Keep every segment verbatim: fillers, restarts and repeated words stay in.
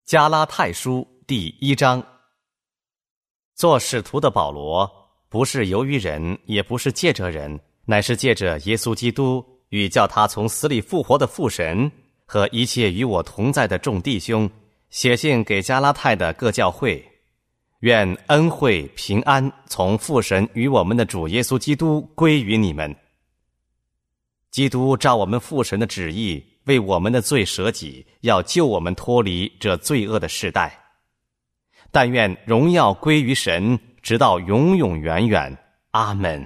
加拉太书第一章。做使徒的保罗，不是由于人，也不是借着人，乃是借着耶稣基督与叫他从死里复活的父神和一切与我同在的众弟兄，写信给加拉太的各教会。愿恩惠平安从父神与我们的主耶稣基督归于你们。基督照我们父神的旨意，为我们的罪舍己，要救我们脱离这罪恶的世代。但愿荣耀归于神，直到永永远远。阿们。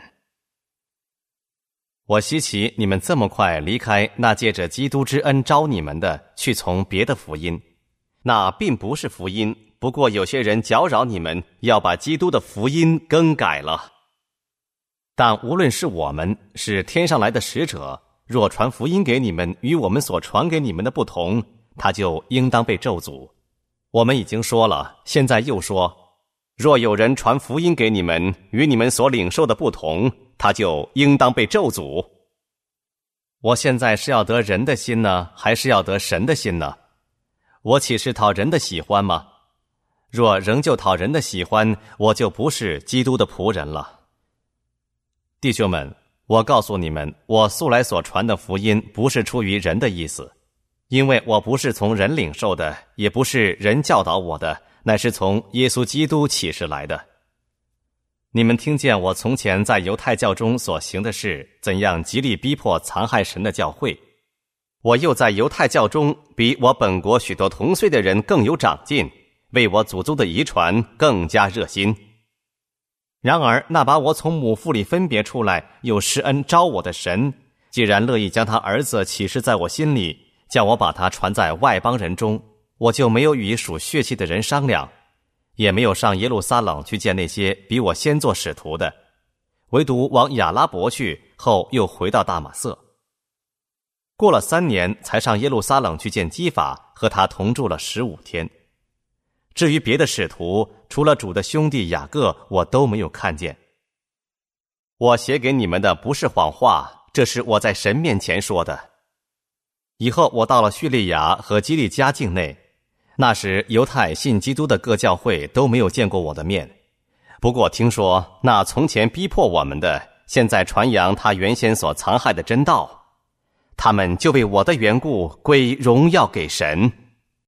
我稀奇你们这么快离开那借着基督之恩招你们的，去从别的福音。那并不是福音，不过有些人搅扰你们，要把基督的福音更改了。但无论是我们，是天上来的使者，若传福音给你们与我们所传给你们的不同，他就应当被咒诅。我们已经说了，现在又说，若有人传福音给你们与你们所领受的不同，他就应当被咒诅。我现在是要得人的心呢，还是要得神的心呢？我岂是讨人的喜欢吗？若仍旧讨人的喜欢，我就不是基督的仆人了。弟兄们，我告诉你们，我素来所传的福音不是出于人的意思，因为我不是从人领受的，也不是人教导我的，乃是从耶稣基督启示来的。你们听见我从前在犹太教中所行的事，怎样极力逼迫残害神的教会。我又在犹太教中比我本国许多同岁的人更有长进，为我祖宗的遗传更加热心。然而那把我从母腹里分别出来，又施恩招我的神，既然乐意将他儿子启示在我心里，叫我把他传在外邦人中，我就没有与属血气的人商量，也没有上耶路撒冷去见那些比我先做使徒的，唯独往亚拉伯去，后又回到大马色。过了三年，才上耶路撒冷去见基法，和他同住了十五天。至于别的使徒，除了主的兄弟雅各，我都没有看见。我写给你们的不是谎话，这是我在神面前说的。以后我到了叙利亚和基利家境内，那时犹太信基督的各教会都没有见过我的面。不过听说那从前逼迫我们的，现在传扬他原先所残害的真道，他们就为我的缘故归荣耀给神。